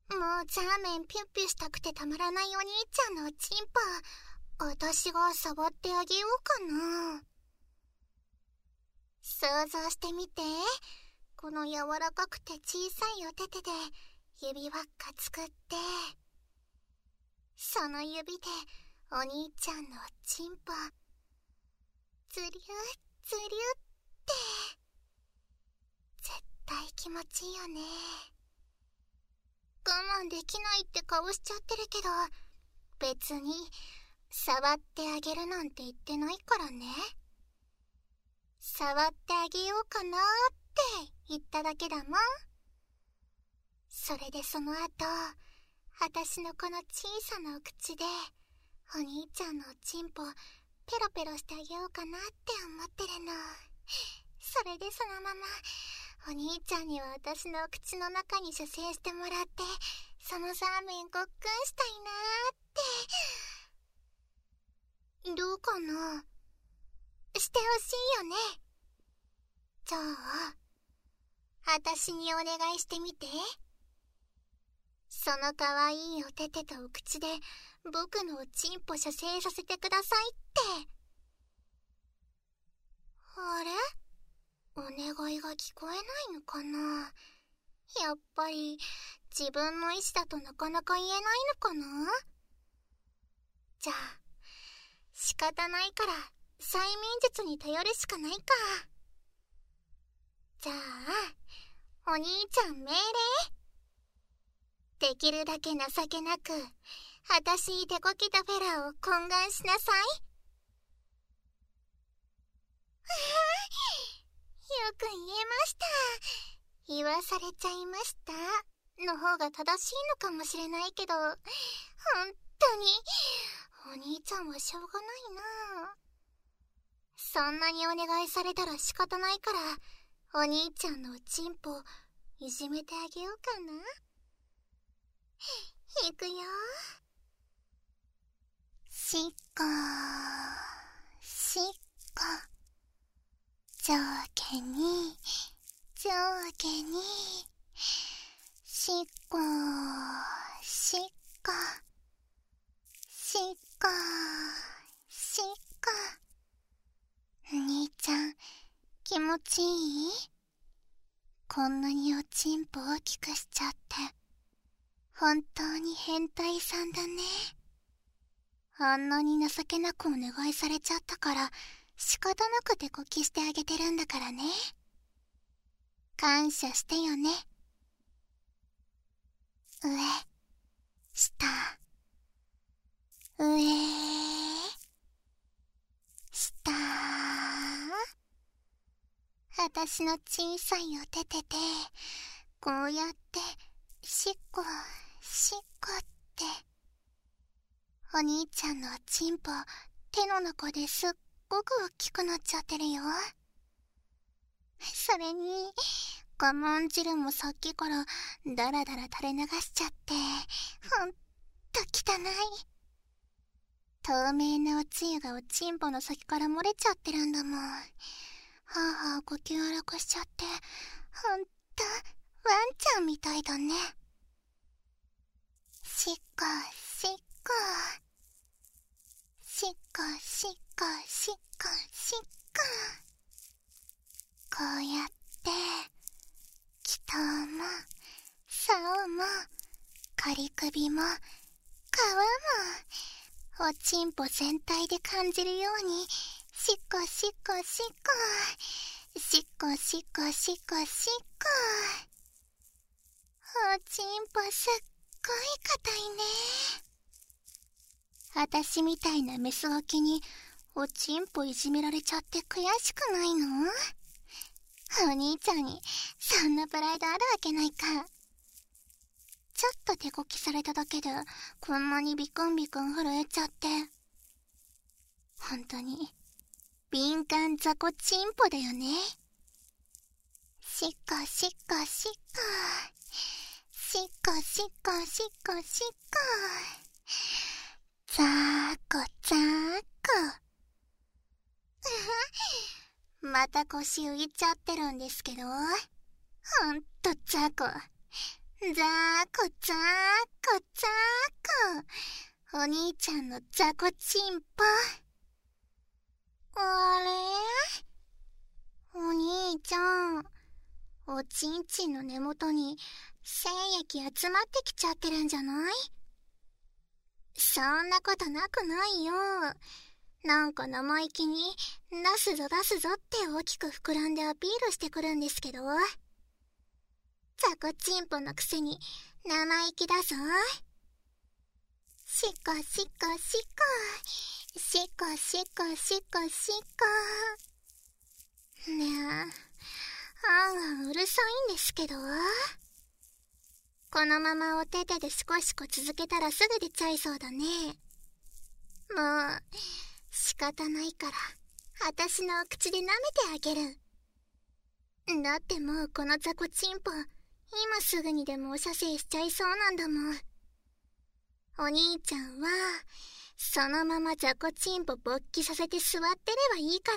もうザーメンピュッピュしたくてたまらないお兄ちゃんのチンポ、私が触ってあげようかな。想像してみて。この柔らかくて小さいお手手で指輪っか作って、その指でお兄ちゃんのチンポズリュッズリュって絶対気持ちいいよね。我慢できないって顔しちゃってるけど、別に触ってあげるなんて言ってないからね。触ってあげようかなって言っただけだもん。それでその後、私のこの小さなお口でお兄ちゃんのおちんぽペロペロしてあげようかなって思ってるの。それでそのままお兄ちゃんには私のお口の中に射精してもらって、そのザーメンごっくんしたいなーって。どうかな？してほしいよね。じゃあ私にお願いしてみて。そのかわいいお手手とお口で僕のおちんぽ射精させてくださいって。あれ？お願いが聞こえないのかな。やっぱり自分の意志だとなかなか言えないのかな。じゃあ仕方ないから催眠術に頼るしかないか。じゃあお兄ちゃん命令。できるだけ情けなく私に手こきたフェラーを懇願しなさい。よく言えました。言わされちゃいましたの方が正しいのかもしれないけど、本当にお兄ちゃんはしょうがないな。そんなにお願いされたら仕方ないから、お兄ちゃんのおちんぽいじめてあげようかな。いくよ。しっこしっこ、上下に上下に、しっこしっこしっこしっこ。お兄ちゃん気持ちいい？こんなにおちんぽ大きくしちゃって本当に変態さんだね。あんなに情けなくお願いされちゃったから仕方なく手こきしてあげてるんだからね。感謝してよね。上下上下。私の小さいお手手でこうやってしっこしっこって。お兄ちゃんのおちんぽ手の中ですっごく大きくなっちゃってるよ。それに我慢汁もさっきからダラダラ垂れ流しちゃって、ほんと汚い。透明なおつゆがおちんぽの先から漏れちゃってるんだもん。はぁはぁ呼吸荒くしちゃって、ほんとワンちゃんみたいだね。しっこしっこしっこしっこしっこしっこ。こうやって気筒も竿も仮首も皮もおちんぽ全体で感じるように、しっこしっこしっこしっこしっこしっこしっこ。おちんぽすっごい硬いね。私みたいなメスガキにおちんぽいじめられちゃって悔しくないの？お兄ちゃんにそんなプライドあるわけないか。ちょっと手こきされただけでこんなにビクンビクン震えちゃって、本当に敏感雑魚チンポだよね。しっこしっこしっこしっこしっこしっこしっこ、ざーこざーこ。また腰浮いちゃってるんですけど、ほんとざこ。 ざーこざーこざーこ。お兄ちゃんのザコチンポ。あれ？お兄ちゃん、おちんちんの根元に精液集まってきちゃってるんじゃない？そんなことなくないよ。なんか生意気に出すぞ出すぞって大きく膨らんでアピールしてくるんですけど、ザコチンポのくせに生意気だぞ。しこしこしこしこしこしこしこ。ねえ、あんうるさいんですけど、このままお手手でシコシコ続けたらすぐ出ちゃいそうだね。もう仕方ないから私のお口で舐めてあげる。だってもうこのザコチンポ今すぐにでもお射精しちゃいそうなんだもん。お兄ちゃんはそのままザコチンポ勃起させて座ってればいいから、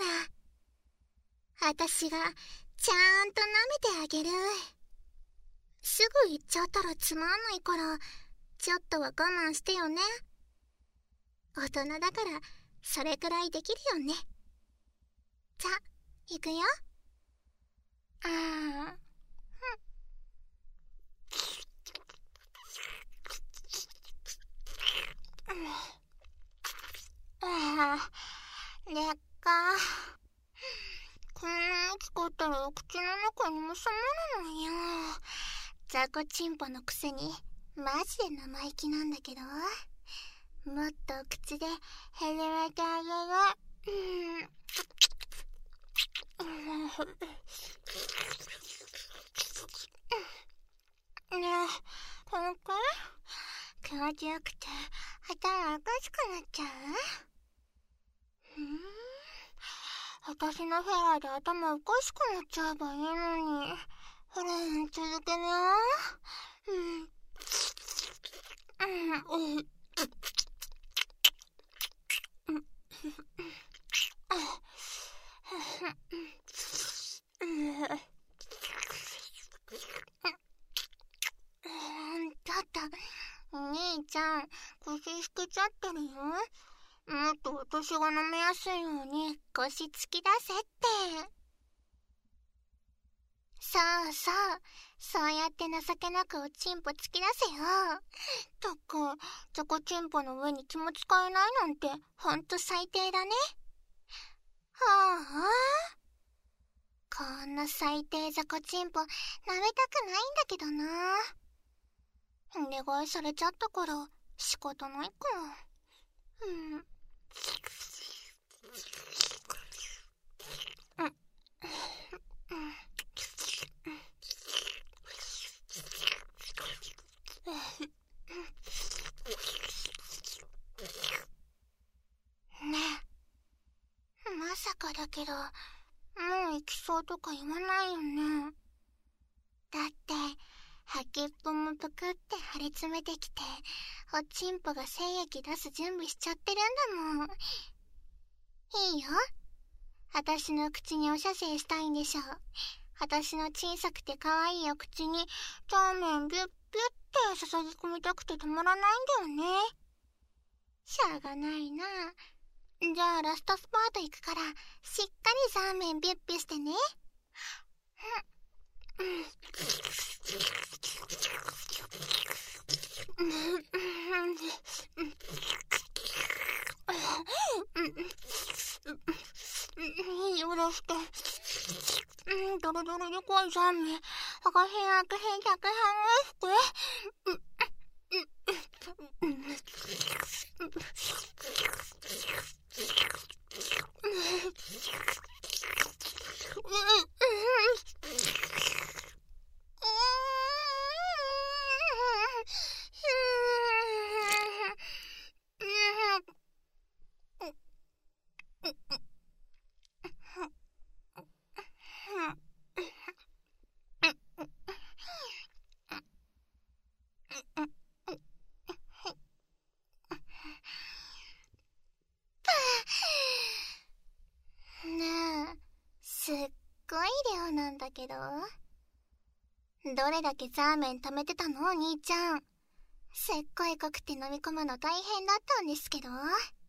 私がちゃんと舐めてあげる。すぐ行っちゃったらつまんないから、ちょっとは我慢してよね。大人だからそれくらいできるよね。じゃ、行くよ。でっか。こんな大きかったらお口の中にも収まらないよ。ザコチンポのくせにマジで生意気なんだけど、もっとお口でへれめてあげる。ねえ、この子気持ちよくて頭おかしくなっちゃう？私のフェラーで頭おかしくなっちゃえばいいのに。ほら、続けね。だってお兄ちゃん腰引けちゃってるよ。もっと私が飲めやすいように腰突き出せって。そうそう、そうやって情けなくおちんぽ突き出せよ。たくザコチンポの上に気も使えないなんてほんと最低だね。はあ、こんな最低ザコチンポ舐めたくないんだけどな。お願いされちゃったから仕方ないか。ねえ、まさかだけど、もう行きそうとか言わないよね。だって、先っぽもぷくって張り詰めてきて、おちんぽが精液出す準備しちゃってるんだもん。いいよ。私の口にお射精したいんでしょ。私の小さくて可愛いお口に、ターメンビュッビュって注ぎ込みたくて止まらないんだよね。しょうがないな。じゃあラストスパート行くから、しっかりザーメンビュッビュしてね。よろしく。ドロドロで怖いザーメン。赤変赤変逆変をして。ねえ、すっごい量なんだけど、 どれだけザーメン貯めてたのお兄ちゃん。せっこい濃くて飲み込むの大変だったんですけど。ね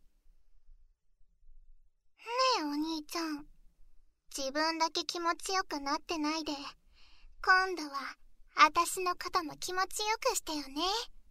えお兄ちゃん、自分だけ気持ちよくなってないで、今度は私の肩も気持ちよくしてよね。